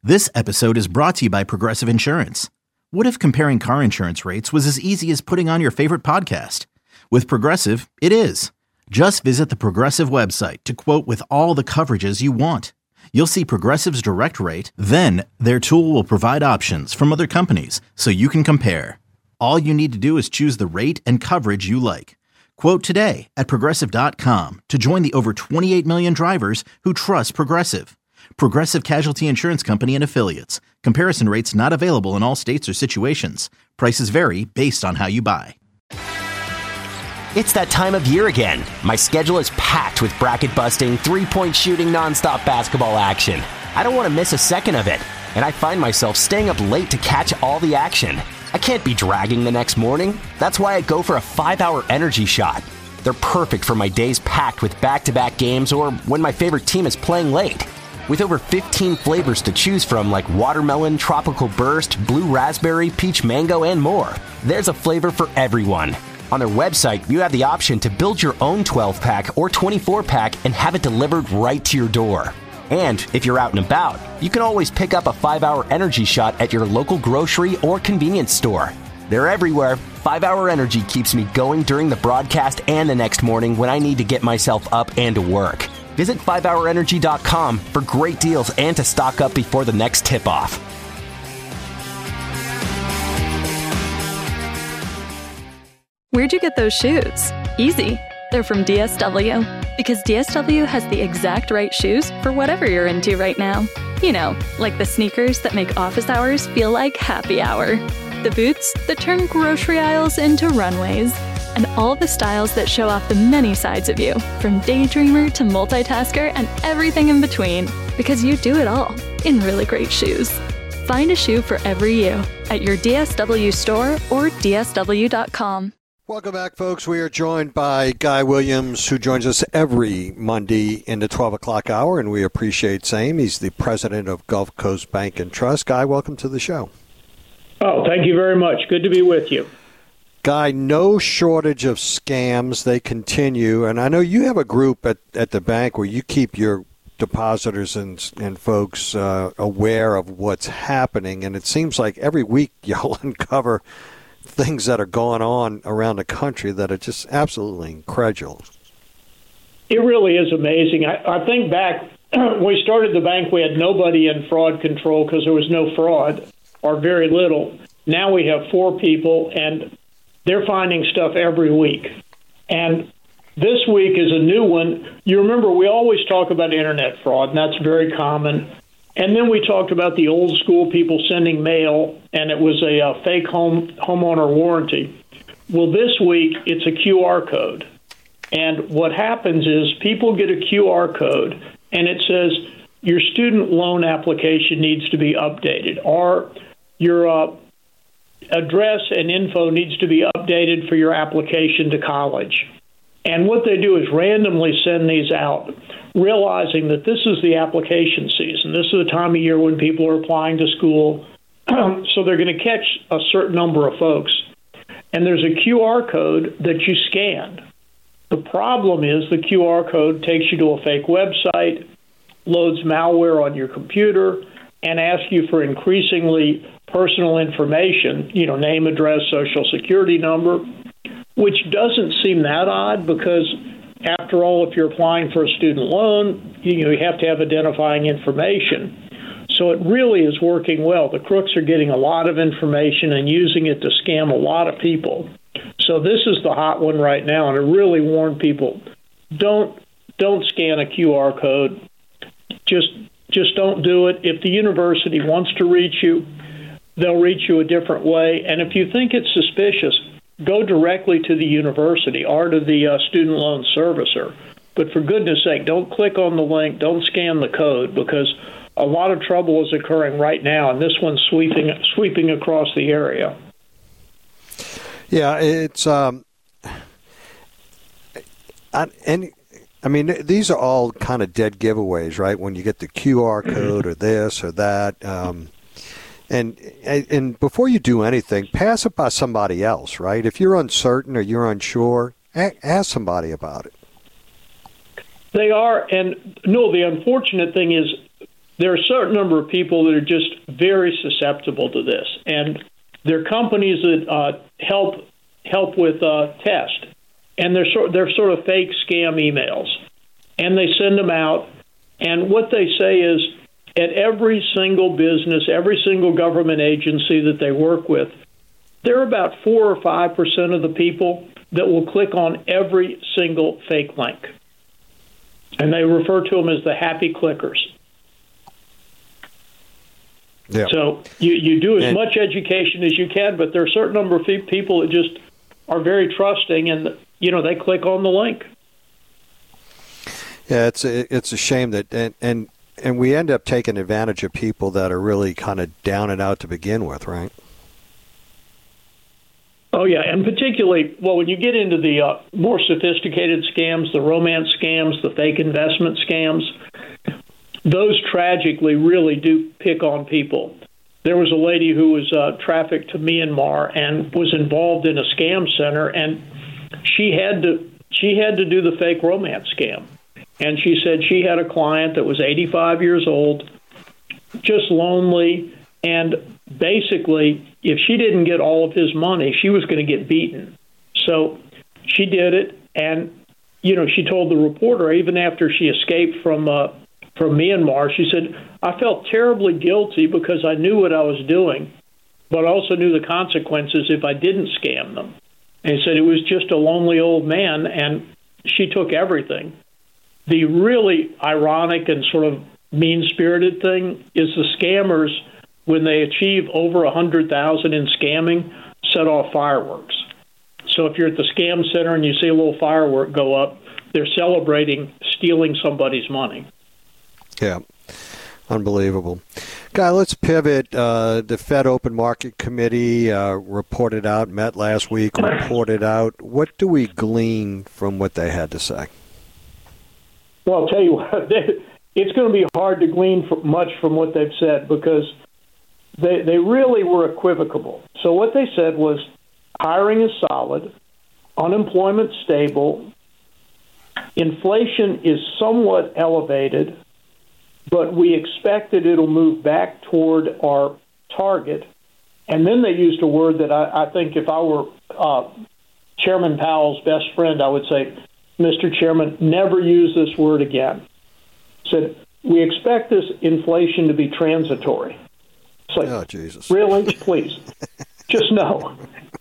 This episode is brought to you by Progressive Insurance. What if comparing car insurance rates was as easy as putting on your favorite podcast? With Progressive, it is. Just visit the Progressive website to quote with all the coverages you want. You'll see Progressive's direct rate, then their tool will provide options from other companies so you can compare. All you need to do is choose the rate and coverage you like. Quote today at Progressive.com to join the over 28 million drivers who trust Progressive. Progressive Casualty Insurance Company and Affiliates. Comparison rates not available in all states or situations. Prices vary based on how you buy. It's that time of year again. My schedule is packed with bracket busting, three-point shooting, nonstop basketball action. I don't want to miss a second of it, and I find myself staying up late to catch all the action. I can't be dragging the next morning. That's why I go for a 5-hour energy shot. They're perfect for my days packed with back-to-back games or when my favorite team is playing late. With over 15 flavors to choose from like watermelon, tropical burst, blue raspberry, peach mango, and more, there's a flavor for everyone. On their website, you have the option to build your own 12-pack or 24-pack and have it delivered right to your door. And if you're out and about, you can always pick up a 5-hour energy shot at your local grocery or convenience store. They're everywhere. 5-hour energy keeps me going during the broadcast and the next morning when I need to get myself up and to work. Visit 5hourenergy.com for great deals and to stock up before the next tip-off. Where'd you get those shoes? Easy. They're from DSW. Because DSW has the exact right shoes for whatever you're into right now. You know, like the sneakers that make office hours feel like happy hour. The boots that turn grocery aisles into runways. And all the styles that show off the many sides of you, from daydreamer to multitasker and everything in between, because you do it all in really great shoes. Find a shoe for every you at your DSW store or DSW.com. Welcome back, folks. We are joined by Guy Williams, who joins us every Monday in the 12 o'clock hour, and we appreciate same. He's the president of Gulf Coast Bank and Trust. Guy, welcome to the show. Oh, thank you very much. Good to be with you. Guy, no shortage of scams. They continue. And I know you have a group at the bank where you keep your depositors and folks aware of what's happening. And it seems like every week you'll uncover things that are going on around the country that are just absolutely incredulous. It really is amazing. I think back when we started the bank, we had nobody in fraud control because there was no fraud or very little. Now we have 4 people, and they're finding stuff every week. And this week is a new one. You remember, we always talk about internet fraud, and that's very common. And then we talked about the old school people sending mail, and it was a fake homeowner warranty. Well, this week, it's a QR code. And what happens is people get a QR code, and it says your student loan application needs to be updated, or your address and info needs to be updated for your application to college. And what they do is randomly send these out, realizing that this is the application season. This is the time of year when people are applying to school. So they're going to catch a certain number of folks. And there's a QR code that you scan. The problem is the QR code takes you to a fake website, loads malware on your computer, and asks you for increasingly personal information, name, address, social security number, which doesn't seem that odd because, after all, if you're applying for a student loan, you have to have identifying information. So it really is working well. The crooks are getting a lot of information and using it to scam a lot of people. So this is the hot one right now, and I really warn people, don't scan a QR code. Just don't do it. If the university wants to reach you, they'll reach you a different way. And if you think it's suspicious, go directly to the university or to the student loan servicer. But for goodness sake, don't click on the link, don't scan the code, because a lot of trouble is occurring right now, and this one's sweeping across the area. Yeah, it's I mean, these are all kind of dead giveaways, right? When you get the QR code or this or that. And before you do anything, pass it by somebody else, right? If you're uncertain or you're unsure, ask somebody about it. They are. And no, the unfortunate thing is there are a certain number of people that are just very susceptible to this, and there are companies that help with test, and they're sort of fake scam emails, and they send them out, and what they say is at every single business, every single government agency that they work with, there are about 4 or 5% of the people that will click on every single fake link, and they refer to them as the happy clickers. Yeah. So you do as much education as you can, but there are a certain number of people that just are very trusting, and they click on the link. Yeah, it's a shame that and we end up taking advantage of people that are really kind of down and out to begin with, right? Oh yeah, and particularly when you get into the more sophisticated scams, the romance scams, the fake investment scams. Those tragically really do pick on people. There was a lady who was trafficked to Myanmar and was involved in a scam center, and she had to do the fake romance scam. And she said she had a client that was 85 years old, just lonely, and basically, if she didn't get all of his money, she was going to get beaten. So she did it, and she told the reporter, even after she escaped from Myanmar, she said, I felt terribly guilty because I knew what I was doing, but I also knew the consequences if I didn't scam them. And he said it was just a lonely old man, and she took everything. The really ironic and sort of mean-spirited thing is the scammers, when they achieve over 100,000 in scamming, set off fireworks. So if you're at the scam center and you see a little firework go up, they're celebrating stealing somebody's money. Yeah, unbelievable. Guy, let's pivot. The Fed Open Market Committee met last week, reported out. What do we glean from what they had to say? Well, I'll tell you what, it's going to be hard to glean much from what they've said because they really were equivocal. So what they said was hiring is solid, unemployment stable, inflation is somewhat elevated, but we expect that it'll move back toward our target. And then they used a word that I think if I were Chairman Powell's best friend, I would say, Mr. Chairman, never use this word again. Said, we expect this inflation to be transitory. It's like, oh, Jesus. Really? Please. Just no.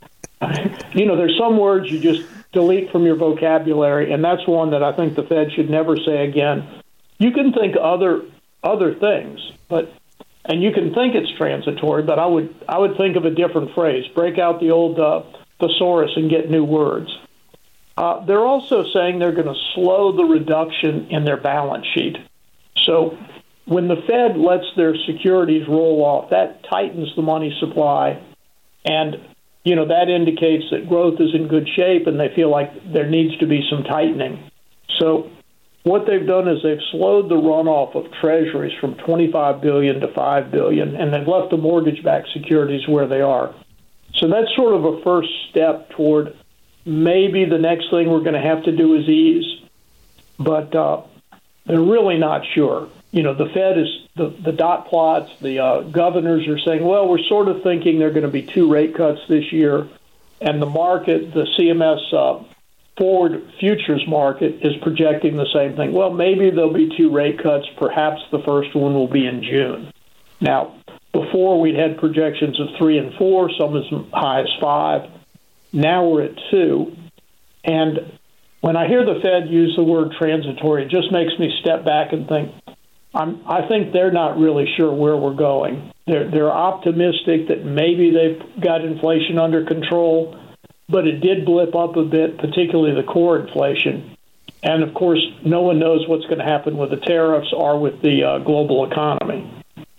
There's some words you just delete from your vocabulary, and that's one that I think the Fed should never say again. You can think other things, and you can think it's transitory, but I would think of a different phrase. Break out the old thesaurus and get new words. They're also saying they're going to slow the reduction in their balance sheet. So when the Fed lets their securities roll off, that tightens the money supply, and that indicates that growth is in good shape, and they feel like there needs to be some tightening. So what they've done is they've slowed the runoff of treasuries from $25 billion to $5 billion, and they've left the mortgage-backed securities where they are. So that's sort of a first step toward maybe the next thing we're going to have to do is ease, but they're really not sure. The Fed is the dot plots, the governors are saying, well, we're sort of thinking there are going to be 2 rate cuts this year, and the market, the CMS forward futures market is projecting the same thing. Well, maybe there'll be 2 rate cuts. Perhaps the first one will be in June. Now, before we'd had projections of 3 and 4, some as high as 5. Now we're at 2. And when I hear the Fed use the word transitory, it just makes me step back and think, I think they're not really sure where we're going. They're optimistic that maybe they've got inflation under control, but it did blip up a bit, particularly the core inflation. And, of course, no one knows what's going to happen with the tariffs or with the global economy.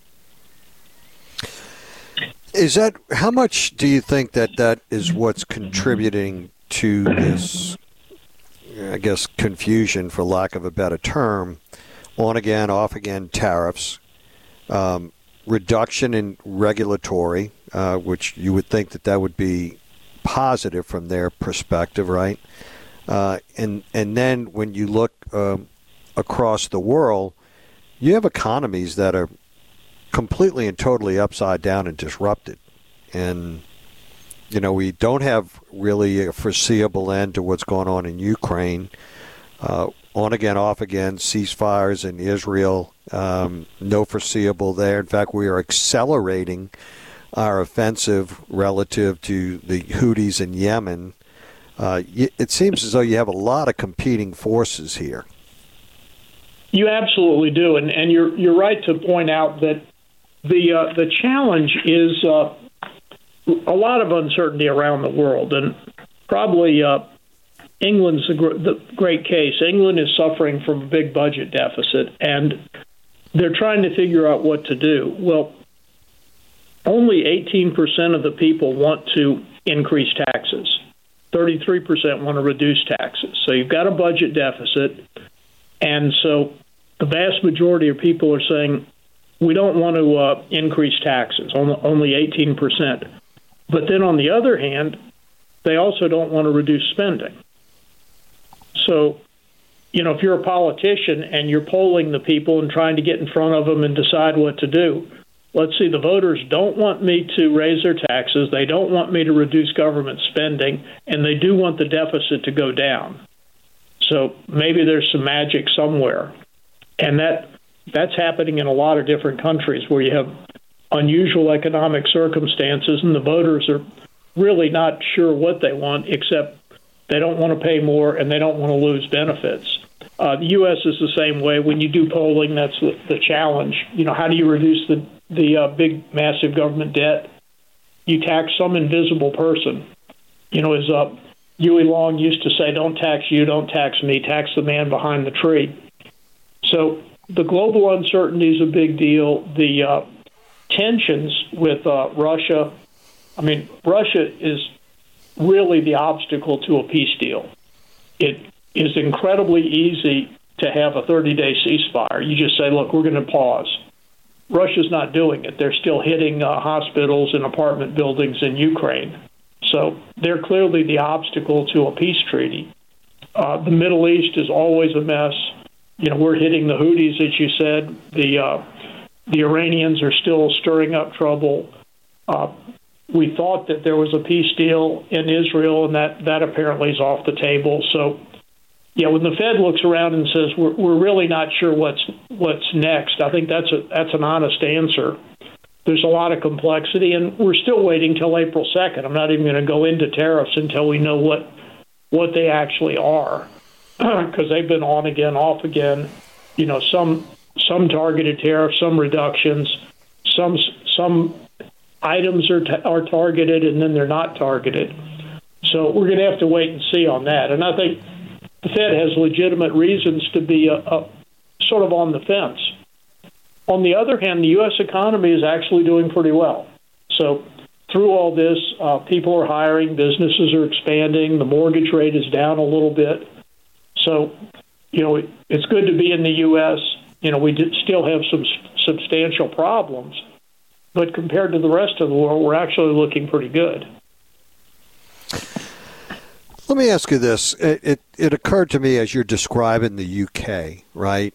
Is that how much do you think that is what's contributing to this, I guess, confusion, for lack of a better term, on again, off again tariffs, reduction in regulatory, which you would think that would be positive from their perspective, right? And then when you look across the world, you have economies that are completely and totally upside down and disrupted. And, we don't have really a foreseeable end to what's going on in Ukraine. On again, off again, ceasefires in Israel, no foreseeable there. In fact, we are accelerating our offensive relative to the Houthis in Yemen. It seems as though you have a lot of competing forces here. You absolutely do, and you're right to point out that the challenge is a lot of uncertainty around the world, and probably England's the great case. England is suffering from a big budget deficit, and they're trying to figure out what to do. Well, only 18% of the people want to increase taxes. 33% want to reduce taxes. So you've got a budget deficit, and so the vast majority of people are saying, we don't want to increase taxes, only 18%. But then on the other hand, they also don't want to reduce spending. So, if you're a politician and you're polling the people and trying to get in front of them and decide what to do, let's see, the voters don't want me to raise their taxes, they don't want me to reduce government spending, and they do want the deficit to go down. So maybe there's some magic somewhere. And that's happening in a lot of different countries where you have unusual economic circumstances and the voters are really not sure what they want, except they don't want to pay more and they don't want to lose benefits. The U.S. is the same way. When you do polling, that's the challenge. How do you reduce the big, massive government debt? You tax some invisible person. As Huey Long used to say, don't tax you, don't tax me, tax the man behind the tree. So the global uncertainty is a big deal. The tensions with Russia, Russia is really the obstacle to a peace deal. It is incredibly easy to have a 30-day ceasefire. You just say, look, we're going to pause. Russia's not doing it. They're still hitting hospitals and apartment buildings in Ukraine. So they're clearly the obstacle to a peace treaty. The Middle East is always a mess. We're hitting the Houthis, as you said. The Iranians are still stirring up trouble. We thought that there was a peace deal in Israel, and that apparently is off the table. So, when the Fed looks around and says we're really not sure what's next, I think that's an honest answer. There's a lot of complexity, and we're still waiting till April 2nd. I'm not even going to go into tariffs until we know what they actually are, because they've been on again, off again. Some targeted tariffs, some reductions, some items are targeted, and then they're not targeted. So we're going to have to wait and see on that. And I think the Fed has legitimate reasons to be sort of on the fence. On the other hand, the U.S. economy is actually doing pretty well. So through all this, people are hiring, businesses are expanding, the mortgage rate is down a little bit. So, it's good to be in the U.S. We still have some substantial problems, but compared to the rest of the world, we're actually looking pretty good. Let me ask you this. It occurred to me as you're describing the UK, right?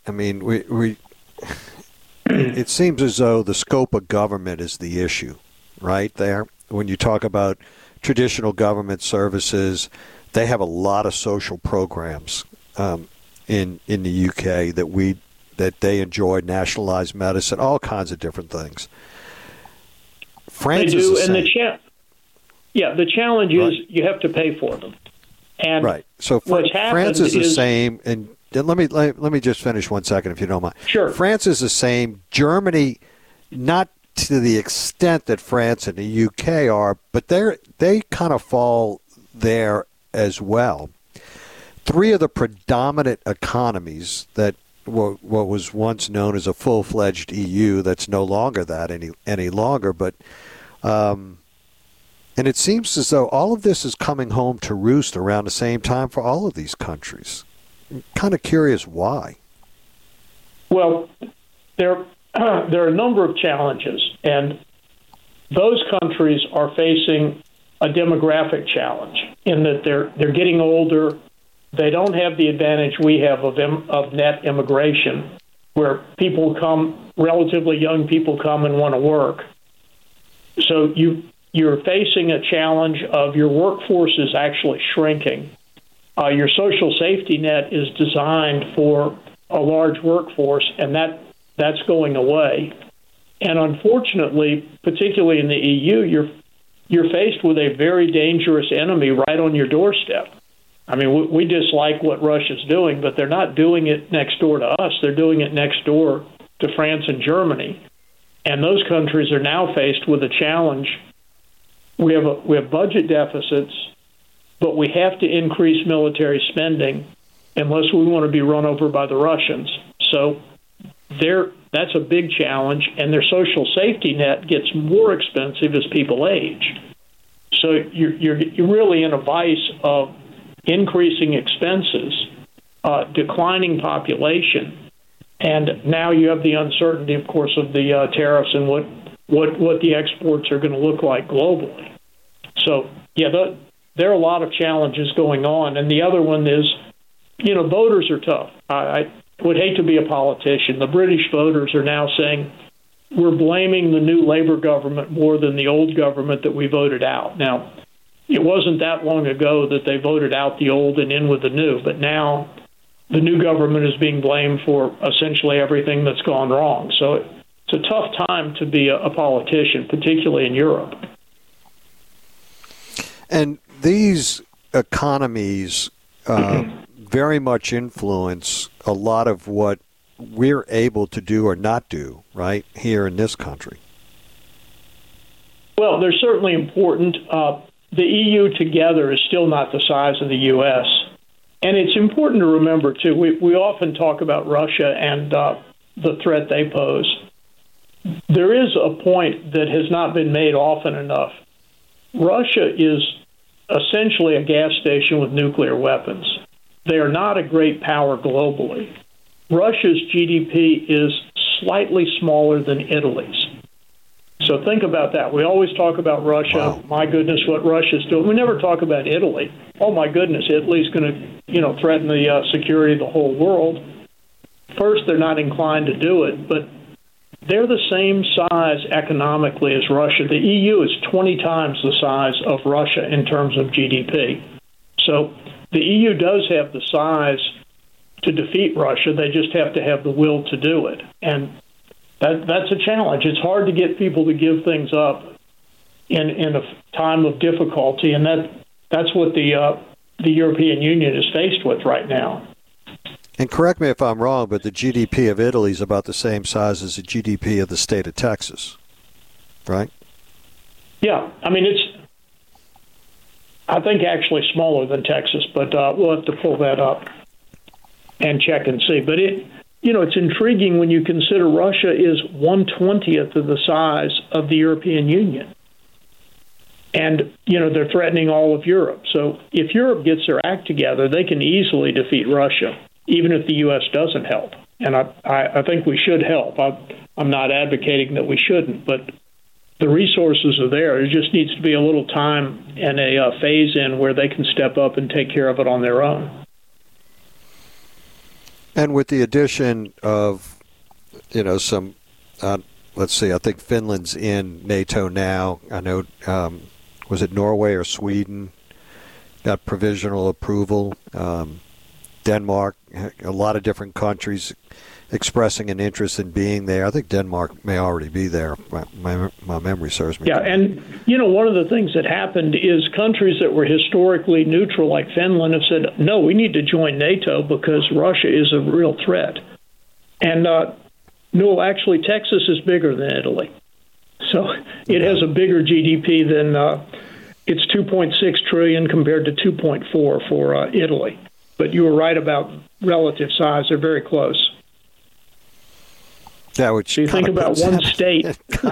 It seems as though the scope of government is the issue, right there. When you talk about traditional government services, they have a lot of social programs in the UK that they enjoy, nationalized medicine, all kinds of different things. France they do, is the and same. the challenge is you have to pay for them. And right. So France is the same, and let me just finish 1 second, if you don't mind. Sure. France is the same. Germany, not to the extent that France and the UK are, but they kind of fall there as well. Three of the predominant economies that what was once known as a full-fledged EU, that's no longer that any longer, but and it seems as though all of this is coming home to roost around the same time for all of these countries. I'm kind of curious why. Well, there are a number of challenges, and those countries are facing a demographic challenge in that they're getting older. They don't have the advantage we have of net immigration. where people come, relatively young people come and want to work. So you're facing a challenge of your workforce is actually shrinking. Your social safety net is designed for a large workforce, and that's going away. And unfortunately, particularly in the EU, you're faced with a very dangerous enemy right on your doorstep. I mean, we dislike what Russia's doing, but they're not doing it next door to us. They're doing it next door to France and Germany. And those countries are now faced with a challenge. We have budget deficits, but we have to increase military spending unless we want to be run over by the Russians. So that's a big challenge, and their social safety net gets more expensive as people age. So you're really in a vice of increasing expenses, declining population, and now you have the uncertainty, of course, of the tariffs and what the exports are going to look like globally. So, yeah, there are a lot of challenges going on. And the other one is, voters are tough. I would hate to be a politician. The British voters are now saying we're blaming the new Labour government more than the old government that we voted out. Now, it wasn't that long ago that they voted out the old and in with the new, but now the new government is being blamed for essentially everything that's gone wrong. So it's a tough time to be a politician, particularly in Europe. And these economies very much influence a lot of what we're able to do or not do, right, here in this country. Well, they're certainly important. The EU together is still not the size of the U.S., and it's important to remember, too, we often talk about Russia and the threat they pose. There is a point that has not been made often enough. Russia is essentially a gas station with nuclear weapons. They are not a great power globally. Russia's GDP is slightly smaller than Italy's. So think about that. We always talk about Russia. Wow. My goodness, what Russia's doing. We never talk about Italy. Oh, my goodness, Italy's going to, threaten the security of the whole world. First, they're not inclined to do it, but they're the same size economically as Russia. The EU is 20 times the size of Russia in terms of GDP. So the EU does have the size to defeat Russia. They just have to have the will to do it. And that's a challenge. It's hard to get people to give things up in a time of difficulty, and that's what the European Union is faced with right now. And correct me if I'm wrong, but the GDP of Italy is about the same size as the GDP of the state of Texas, right? Yeah, I mean, I think actually smaller than Texas, but we'll have to pull that up and check and see. But it's intriguing when you consider Russia is 1/20th of the size of the European Union. And, they're threatening all of Europe. So if Europe gets their act together, they can easily defeat Russia, even if the U.S. doesn't help. And I think we should help. I'm not advocating that we shouldn't, but the resources are there. There just needs to be a little time and a phase in where they can step up and take care of it on their own. And with the addition of, some, let's see, I think Finland's in NATO now. I know, was it Norway or Sweden got provisional approval? Denmark, a lot of different countries expressing an interest in being there. I think Denmark may already be there. My memory serves me. Yeah, and, one of the things that happened is countries that were historically neutral, like Finland, have said, no, we need to join NATO because Russia is a real threat. And, no, actually, Texas is bigger than Italy. So it has a bigger GDP than it's $2.6 trillion compared to 2.4 for Italy. But you were right about relative size. They're very close. Yeah, which so you think about one state.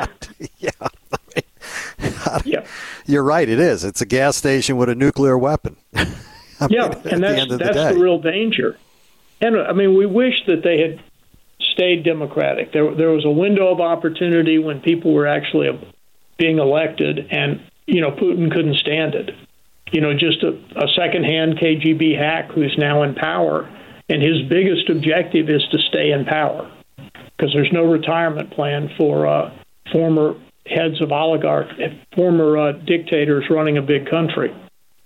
Yeah. You're right, it is. It's a gas station with a nuclear weapon. And that's the real danger. And, we wish that they had stayed democratic. There was a window of opportunity when people were actually being elected, and, Putin couldn't stand it. Just a second-hand KGB hack who's now in power, and his biggest objective is to stay in power. because there's no retirement plan for former heads of former dictators running a big country.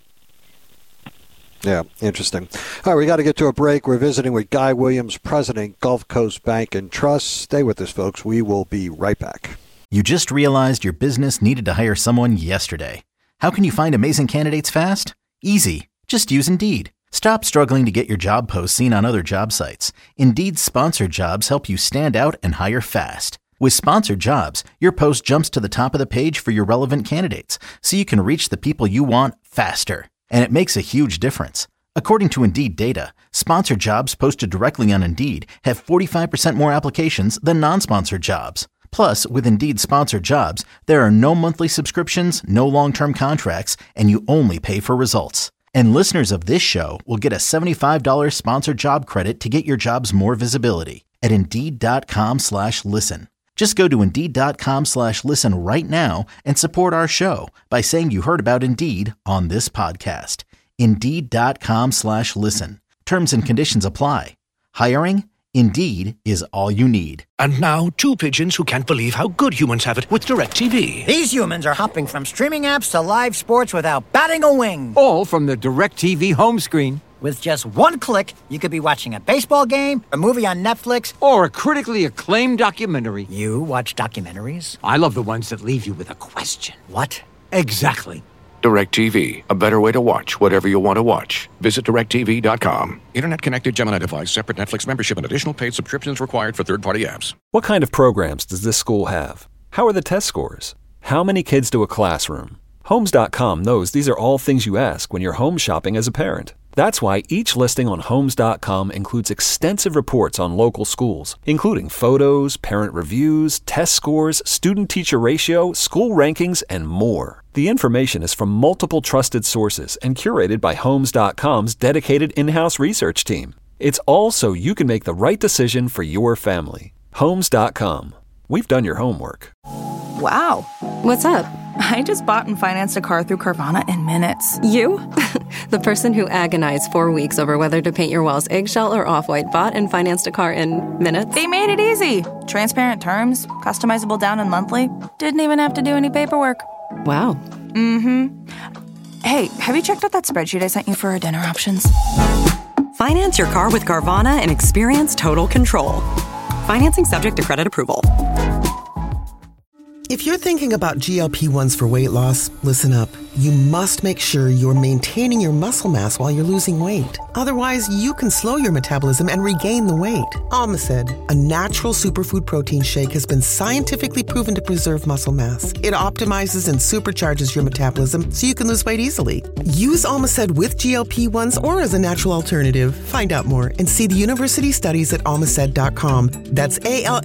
Yeah, interesting. All right, we got to get to a break. We're visiting with Guy Williams, President, Gulf Coast Bank and Trust. Stay with us, folks. We will be right back. You just realized your business needed to hire someone yesterday. How can you find amazing candidates fast? Easy. Just use Indeed. Stop struggling to get your job posts seen on other job sites. Indeed's sponsored jobs help you stand out and hire fast. With sponsored jobs, your post jumps to the top of the page for your relevant candidates, so you can reach the people you want faster. And it makes a huge difference. According to Indeed data, sponsored jobs posted directly on Indeed have 45% more applications than non-sponsored jobs. Plus, with Indeed sponsored jobs, there are no monthly subscriptions, no long-term contracts, and you only pay for results. And listeners of this show will get a $75 sponsored job credit to get your jobs more visibility at Indeed.com/listen. Just go to Indeed.com/listen right now and support our show by saying you heard about Indeed on this podcast. Indeed.com/listen. Terms and conditions apply. Hiring? Indeed is all you need. And now, two pigeons who can't believe how good humans have it with DirecTV. These humans are hopping from streaming apps to live sports without batting a wing. All from the DirecTV home screen. With just one click, you could be watching a baseball game, a movie on Netflix, or a critically acclaimed documentary. You watch documentaries? I love the ones that leave you with a question. What? Exactly. DirecTV, a better way to watch whatever you want to watch. Visit DirecTV.com. Internet-connected Gemini device, separate Netflix membership, and additional paid subscriptions required for third-party apps. What kind of programs does this school have? How are the test scores? How many kids do a classroom? Homes.com knows these are all things you ask when you're home shopping as a parent. That's why each listing on Homes.com includes extensive reports on local schools, including photos, parent reviews, test scores, student-teacher ratio, school rankings, and more. The information is from multiple trusted sources and curated by Homes.com's dedicated in-house research team. It's all so you can make the right decision for your family. Homes.com. We've done your homework. Wow. What's up? I just bought and financed a car through Carvana in minutes. You? The person who agonized 4 weeks over whether to paint your walls eggshell or off-white bought and financed a car in minutes? They made it easy. Transparent terms, customizable down and monthly. Didn't even have to do any paperwork. Wow. Mm-hmm. Hey, have you checked out that spreadsheet I sent you for our dinner options? Finance your car with Carvana and experience total control. Financing subject to credit approval. If you're thinking about GLP-1s for weight loss, listen up. You must make sure you're maintaining your muscle mass while you're losing weight. Otherwise, you can slow your metabolism and regain the weight. Almacid, a natural superfood protein shake, has been scientifically proven to preserve muscle mass. It optimizes and supercharges your metabolism so you can lose weight easily. Use Almacid with GLP-1s or as a natural alternative. Find out more and see the university studies at almacid.com. That's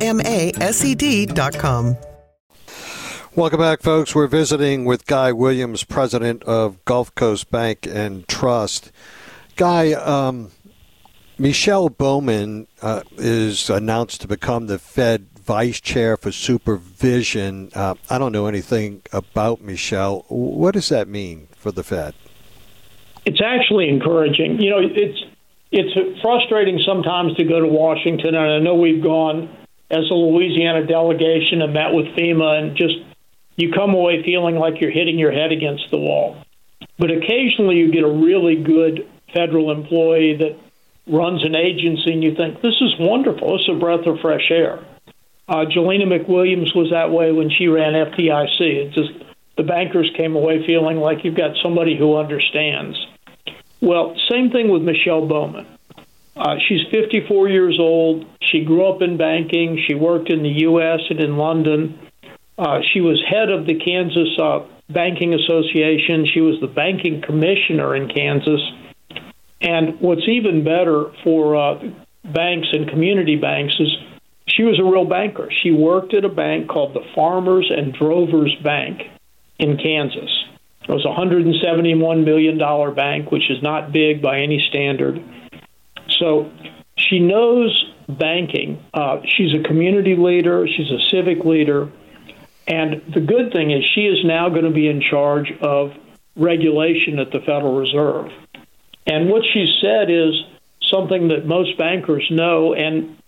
ALMASED.com. Welcome back, folks. We're visiting with Guy Williams, President of Gulf Coast Bank and Trust. Guy, Michelle Bowman is announced to become the Fed Vice Chair for Supervision. I don't know anything about Michelle. What does that mean for the Fed? It's actually encouraging. You know, it's frustrating sometimes to go to Washington, and I know we've gone as a Louisiana delegation and met with FEMA, and just you come away feeling like you're hitting your head against the wall. But occasionally you get a really good federal employee that runs an agency and you think, this is wonderful. It's a breath of fresh air. Jelena McWilliams was that way when she ran FDIC. It's just the bankers came away feeling like you've got somebody who understands. Well, same thing with Michelle Bowman. She's 54 years old. She grew up in banking. She worked in the U.S. and in London. She was head of the Kansas Banking Association. She was the banking commissioner in Kansas. And what's even better for banks and community banks is she was a real banker. She worked at a bank called the Farmers and Drovers Bank in Kansas. It was a $171 million bank, which is not big by any standard. So she knows banking. She's a community leader. She's a civic leader. And the good thing is she is now going to be in charge of regulation at the Federal Reserve. And what she said is something that most bankers know, and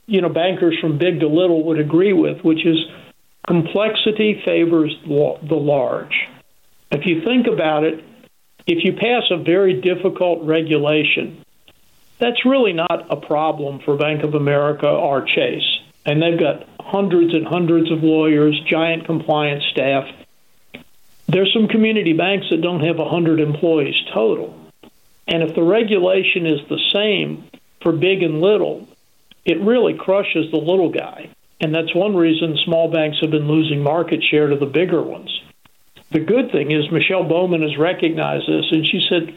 bankers from big to little would agree with, which is complexity favors the large. If you think about it, if you pass a very difficult regulation, that's really not a problem for Bank of America or Chase. And they've got hundreds and hundreds of lawyers, giant compliance staff. There's some community banks that don't have 100 employees total. And if the regulation is the same for big and little, it really crushes the little guy. And that's one reason small banks have been losing market share to the bigger ones. The good thing is Michelle Bowman has recognized this, and she said,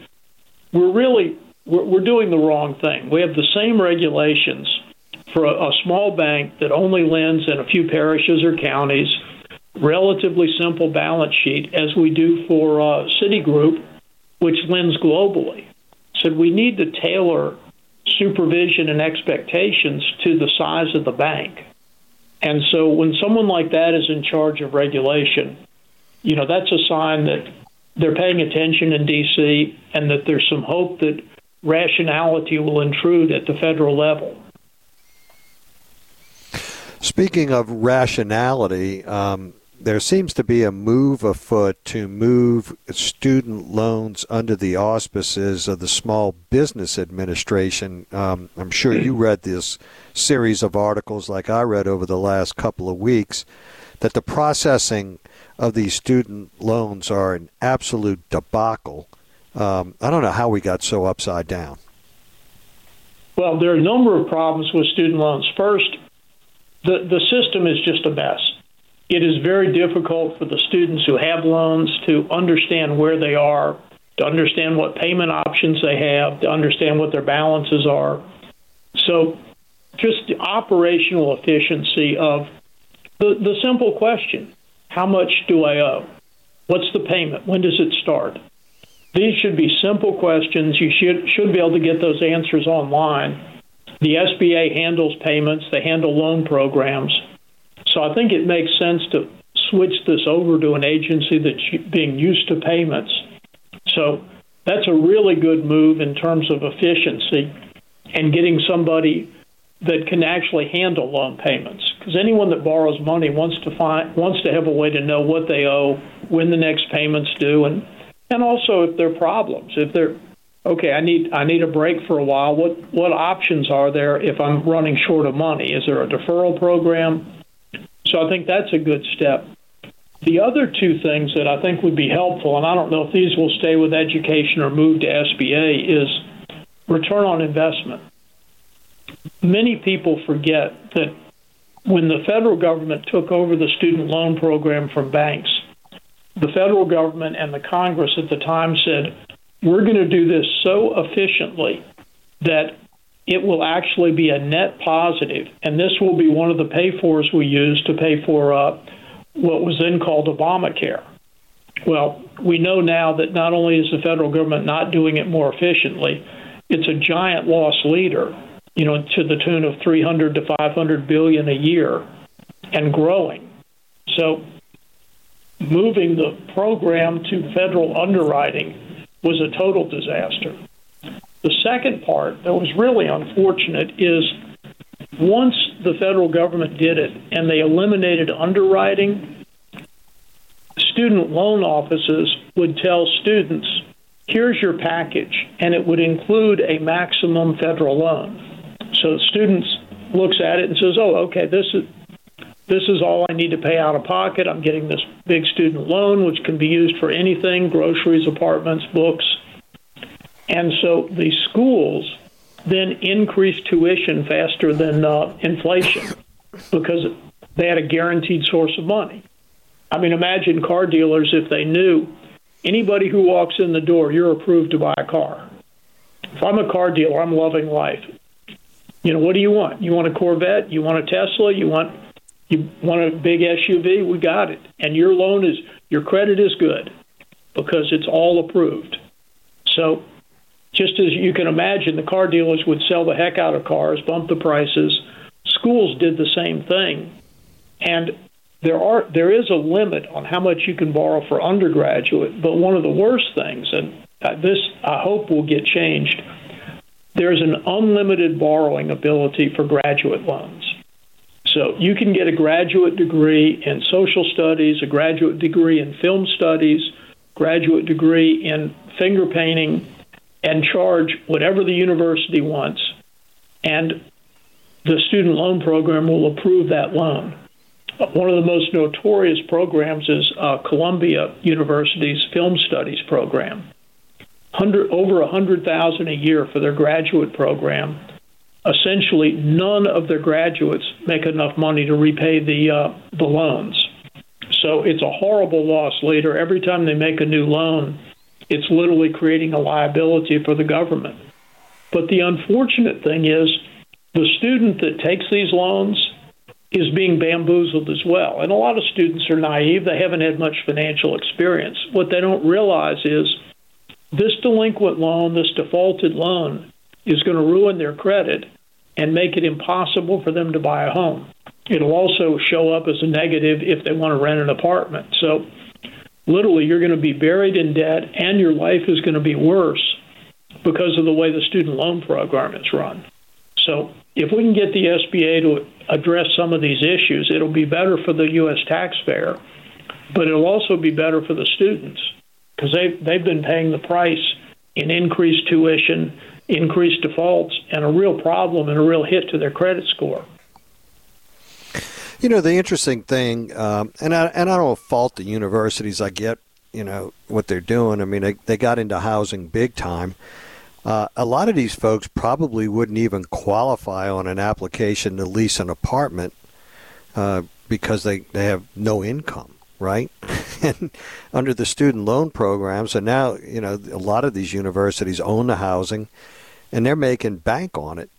we're doing the wrong thing. We have the same regulations for a small bank that only lends in a few parishes or counties, relatively simple balance sheet, as we do for Citigroup, which lends globally. So we need to tailor supervision and expectations to the size of the bank. And so when someone like that is in charge of regulation, that's a sign that they're paying attention in D.C. and that there's some hope that rationality will intrude at the federal level. Speaking of rationality, there seems to be a move afoot to move student loans under the auspices of the Small Business Administration. I'm sure you read this series of articles like I read over the last couple of weeks, that the processing of these student loans are an absolute debacle. I don't know how we got so upside down. Well, there are a number of problems with student loans. First, the system is just a mess. It is very difficult for the students who have loans to understand where they are, to understand what payment options they have, to understand what their balances are. So just the operational efficiency of the simple question, how much do I owe? What's the payment? When does it start? These should be simple questions. You should be able to get those answers online. The SBA handles payments. They handle loan programs. So I think it makes sense to switch this over to an agency that's being used to payments. So that's a really good move in terms of efficiency and getting somebody that can actually handle loan payments. Because anyone that borrows money wants to have a way to know what they owe, when the next payment's due, and also if there are problems. If they're okay, I need a break for a while. What options are there if I'm running short of money? Is there a deferral program? So I think that's a good step. The other two things that I think would be helpful, and I don't know if these will stay with education or move to SBA, is return on investment. Many people forget that when the federal government took over the student loan program from banks, the federal government and the Congress at the time said, we're going to do this so efficiently that it will actually be a net positive, and this will be one of the pay-fors we use to pay for what was then called Obamacare. Well, we know now that not only is the federal government not doing it more efficiently, it's a giant loss leader, to the tune of $300 to $500 billion a year and growing. So moving the program to federal underwriting was a total disaster. The second part that was really unfortunate is once the federal government did it and they eliminated underwriting, student loan offices would tell students, here's your package, and it would include a maximum federal loan. So students looks at it and says, oh, okay, this is all I need to pay out of pocket. I'm getting this big student loan, which can be used for anything, groceries, apartments, books. And so the schools then increased tuition faster than inflation because they had a guaranteed source of money. I mean, imagine car dealers if they knew anybody who walks in the door, you're approved to buy a car. If I'm a car dealer, I'm loving life. What do you want? You want a Corvette? You want a Tesla? You want a big SUV? We got it. And your credit is good because it's all approved. So just as you can imagine, the car dealers would sell the heck out of cars, bump the prices. Schools did the same thing. And there is a limit on how much you can borrow for undergraduate, but one of the worst things, and this I hope will get changed, there's an unlimited borrowing ability for graduate loans. So you can get a graduate degree in social studies, a graduate degree in film studies, graduate degree in finger painting, and charge whatever the university wants. And the student loan program will approve that loan. One of the most notorious programs is Columbia University's film studies program. Over $100,000 a year for their graduate program. Essentially, none of their graduates make enough money to repay the loans. So it's a horrible loss leader. Every time they make a new loan, it's literally creating a liability for the government. But the unfortunate thing is the student that takes these loans is being bamboozled as well. And a lot of students are naive. They haven't had much financial experience. What they don't realize is this delinquent loan, this defaulted loan, is going to ruin their credit and make it impossible for them to buy a home. It'll also show up as a negative if they want to rent an apartment. So literally, you're going to be buried in debt, and your life is going to be worse because of the way the student loan program is run. So if we can get the SBA to address some of these issues, it'll be better for the U.S. taxpayer, but it'll also be better for the students because they've been paying the price in increased tuition, increased defaults, and a real problem and a real hit to their credit score. You know, the interesting thing, and I don't fault the universities. I get, what they're doing. I mean, they got into housing big time. A lot of these folks probably wouldn't even qualify on an application to lease an apartment because they have no income, right? And under the student loan programs, and now, a lot of these universities own the housing, and they're making bank on it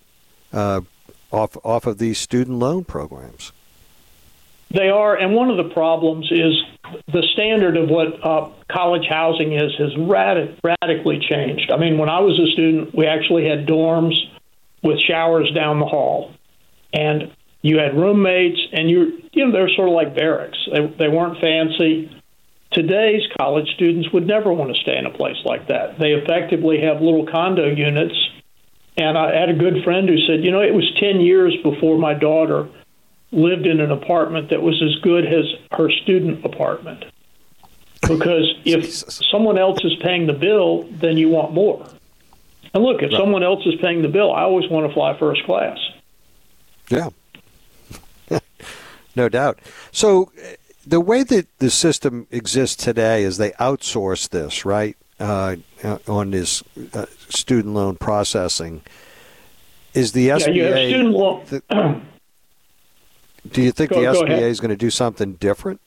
off of these student loan programs. They are, and one of the problems is the standard of what college housing has radically changed. I mean, when I was a student, we actually had dorms with showers down the hall, and you had roommates, and they're sort of like barracks. They weren't fancy. Today's college students would never want to stay in a place like that. They effectively have little condo units, and I had a good friend who said, it was 10 years before my daughter lived in an apartment that was as good as her student apartment. Because if someone else is paying the bill, then you want more. And look, if someone else is paying the bill, I always want to fly first class. Yeah. No doubt. So the way that the system exists today is they outsource this, right, on this student loan processing. Is the SBA... Yeah, you have student loan... Do you think the SBA is going to do something different?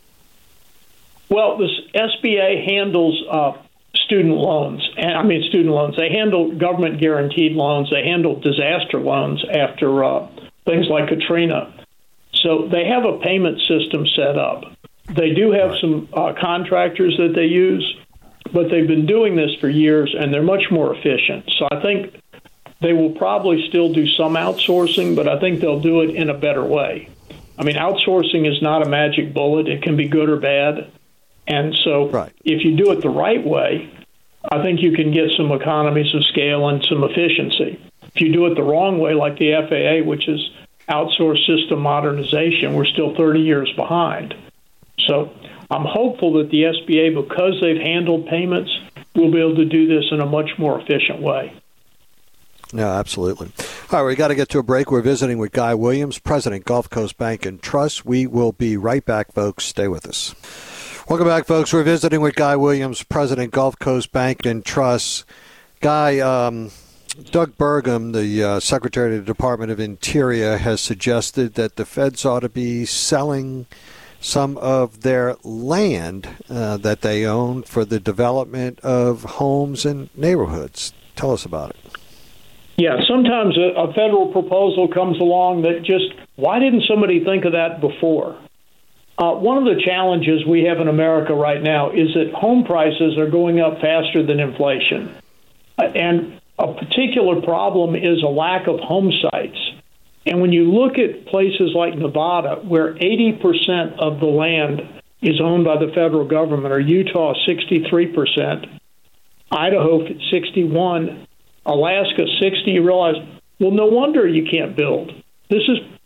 Well, the SBA handles student loans. They handle government-guaranteed loans. They handle disaster loans after things like Katrina. So they have a payment system set up. They do have some contractors that they use, but they've been doing this for years, and they're much more efficient. So I think they will probably still do some outsourcing, but I think they'll do it in a better way. I mean, outsourcing is not a magic bullet. It can be good or bad. And so if you do it the right way, I think you can get some economies of scale and some efficiency. If you do it the wrong way, like the FAA, which is outsourced system modernization, we're still 30 years behind. So I'm hopeful that the SBA, because they've handled payments, will be able to do this in a much more efficient way. No, absolutely. All right, we got to get to a break. We're visiting with Guy Williams, President, Gulf Coast Bank and Trust. We will be right back, folks. Stay with us. Welcome back, folks. We're visiting with Guy Williams, President, Gulf Coast Bank and Trust. Guy, Doug Burgum, the Secretary of the Department of Interior, has suggested that the feds ought to be selling some of their land that they own for the development of homes and neighborhoods. Tell us about it. Yeah, sometimes a federal proposal comes along that why didn't somebody think of that before? One of the challenges we have in America right now is that home prices are going up faster than inflation. And a particular problem is a lack of home sites. And when you look at places like Nevada, where 80% of the land is owned by the federal government, or Utah 63%, Idaho 61%, Alaska 60%, you realize, well, no wonder you can't build. This is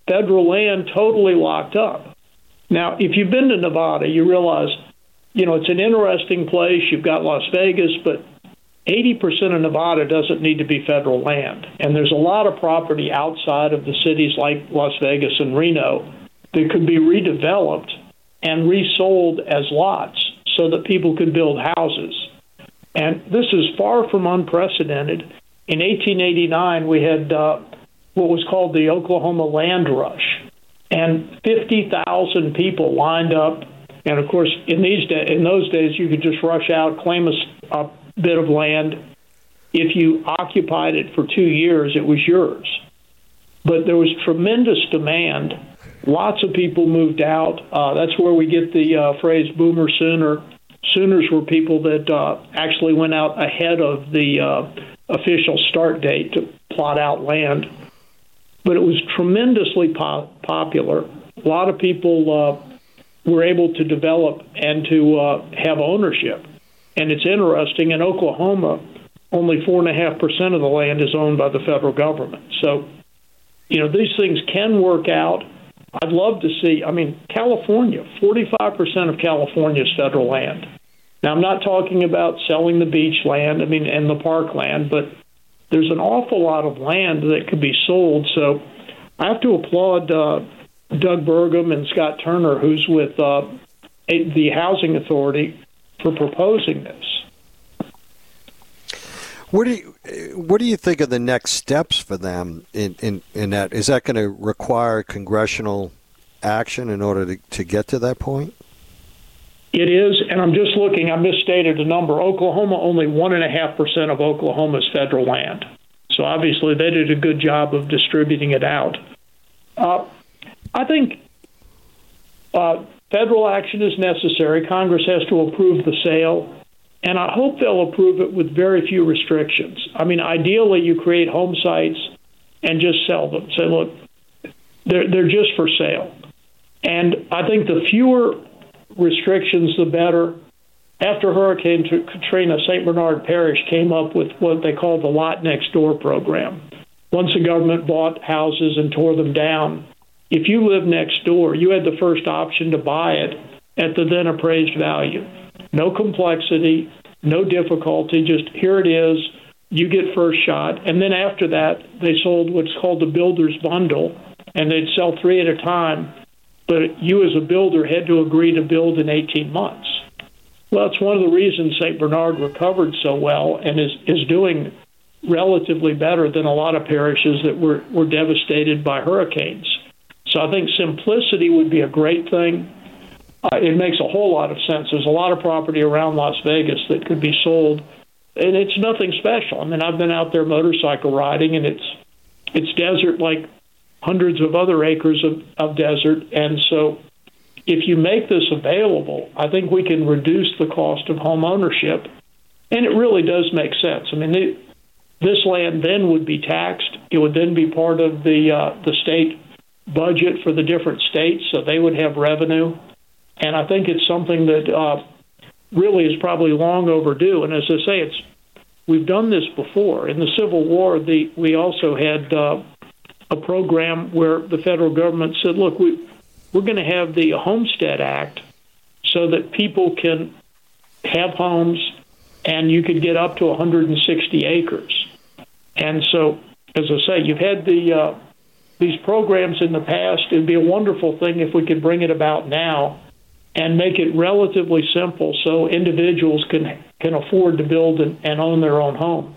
federal land totally locked up. Now, if you've been to Nevada, you realize, it's an interesting place. You've got Las Vegas, but 80% of Nevada doesn't need to be federal land. And there's a lot of property outside of the cities like Las Vegas and Reno that could be redeveloped and resold as lots so that people could build houses. And this is far from unprecedented. In 1889, we had what was called the Oklahoma Land Rush, and 50,000 people lined up. And of course, in those days, you could just rush out, claim a bit of land. If you occupied it for 2 years, it was yours. But there was tremendous demand. Lots of people moved out. That's where we get the phrase boomer sooner. Sooners were people that actually went out ahead of the official start date to plot out land. But it was tremendously popular. A lot of people were able to develop and to have ownership. And it's interesting, in Oklahoma, only 4.5% of the land is owned by the federal government. So, these things can work out. I'd love to see, California, 45% of California is federal land. Now, I'm not talking about selling the beach land, and the park land, but there's an awful lot of land that could be sold. So I have to applaud Doug Burgum and Scott Turner, who's with the Housing Authority, for proposing this. What do you think of the next steps for them in that? Is that going to require congressional action in order to get to that point? It is, and I'm just looking. I misstated a number. Oklahoma, only 1.5% of Oklahoma's federal land. So obviously they did a good job of distributing it out. I think federal action is necessary. Congress has to approve the sale, and I hope they'll approve it with very few restrictions. Ideally, you create home sites and just sell them. Say, look, they're just for sale. And I think the fewer restrictions, the better. After Hurricane Katrina, St. Bernard Parish came up with what they call the Lot Next Door program. Once the government bought houses and tore them down, if you lived next door, you had the first option to buy it at the then appraised value. No complexity, no difficulty, just here it is, you get first shot. And then after that, they sold what's called the builder's bundle, and they'd sell 3 at a time, but you as a builder had to agree to build in 18 months. Well, it's one of the reasons St. Bernard recovered so well and is doing relatively better than a lot of parishes that were devastated by hurricanes. So I think simplicity would be a great thing. It makes a whole lot of sense. There's a lot of property around Las Vegas that could be sold, and it's nothing special. I've been out there motorcycle riding, and it's desert like hundreds of other acres of desert. And so if you make this available, I think we can reduce the cost of home ownership, and it really does make sense. This land then would be taxed. It would then be part of the state budget for the different states, so they would have revenue. And I think it's something that really is probably long overdue. And as I say, we've done this before. In the Civil War, we also had a program where the federal government said, look, we're going to have the Homestead Act so that people can have homes and you could get up to 160 acres. And so, as I say, you've had these programs in the past. It would be a wonderful thing if we could bring it about now and make it relatively simple so individuals can afford to build and own their own home.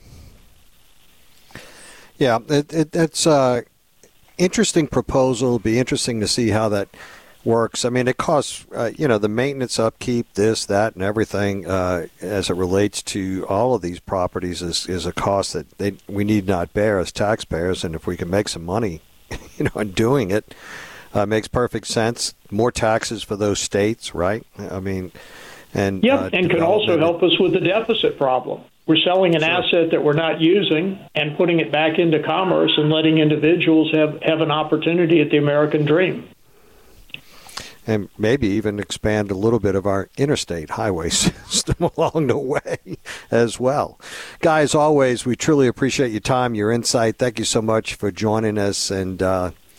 Yeah, it's an interesting proposal. It'll be interesting to see how that works. It costs, the maintenance, upkeep, this, that, and everything as it relates to all of these properties is a cost that we need not bear as taxpayers. And if we can make some money, in doing it, makes perfect sense. More taxes for those states, right? And can also help us with the deficit problem. We're selling an asset that we're not using and putting it back into commerce and letting individuals have an opportunity at the American dream. And maybe even expand a little bit of our interstate highway system along the way as well. Guys, always, we truly appreciate your time, your insight. Thank you so much for joining us, and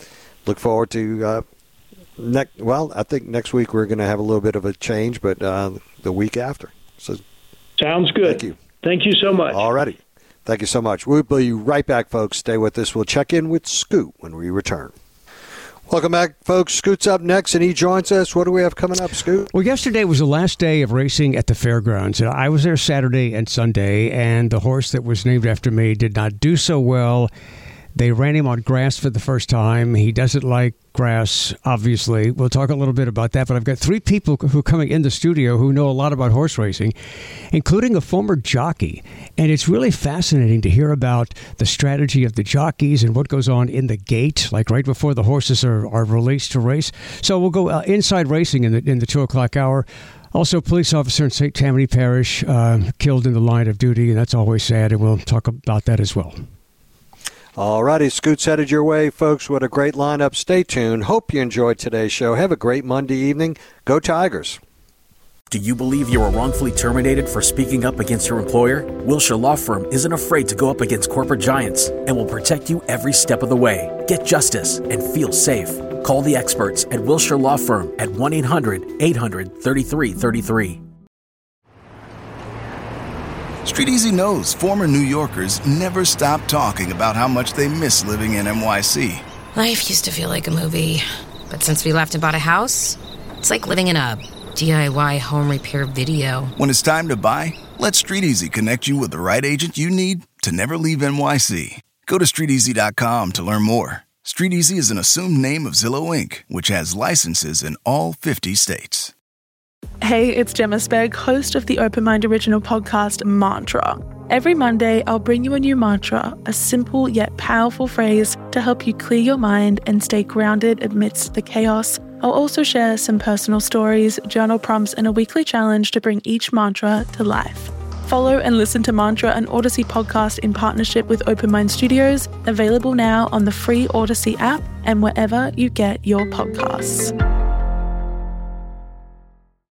look forward to I think next week we're going to have a little bit of a change, but the week after. So, sounds good. Thank you. Thank you so much. All righty. Thank you so much. We'll be right back, folks. Stay with us. We'll check in with Scoot when we return. Welcome back, folks. Scoot's up next, and he joins us. What do we have coming up, Scoot? Well, yesterday was the last day of racing at the fairgrounds. I was there Saturday and Sunday, and the horse that was named after me did not do so well. They ran him on grass for the first time. He doesn't like grass, obviously. We'll talk a little bit about that, but I've got three people who are coming in the studio who know a lot about horse racing, including a former jockey. And it's really fascinating to hear about the strategy of the jockeys and what goes on in the gate, like right before the horses are released to race. So we'll go inside racing in the 2 o'clock hour. Also, police officer in St. Tammany Parish killed in the line of duty, and that's always sad, and we'll talk about that as well. All righty, Scoot's headed your way, folks. What a great lineup. Stay tuned. Hope you enjoyed today's show. Have a great Monday evening. Go Tigers. Do you believe you were wrongfully terminated for speaking up against your employer? Wilshire Law Firm isn't afraid to go up against corporate giants and will protect you every step of the way. Get justice and feel safe. Call the experts at Wilshire Law Firm at 1-800-800-3333. Street Easy knows former New Yorkers never stop talking about how much they miss living in NYC. Life used to feel like a movie, but since we left and bought a house, it's like living in a DIY home repair video. When it's time to buy, let Street Easy connect you with the right agent you need to never leave NYC. Go to StreetEasy.com to learn more. Street Easy is an assumed name of Zillow Inc., which has licenses in all 50 states. Hey, it's Gemma Spegg, host of the Open Mind original podcast, Mantra. Every Monday, I'll bring you a new mantra, a simple yet powerful phrase to help you clear your mind and stay grounded amidst the chaos. I'll also share some personal stories, journal prompts, and a weekly challenge to bring each mantra to life. Follow and listen to Mantra, an Odyssey podcast in partnership with Open Mind Studios, available now on the free Odyssey app and wherever you get your podcasts.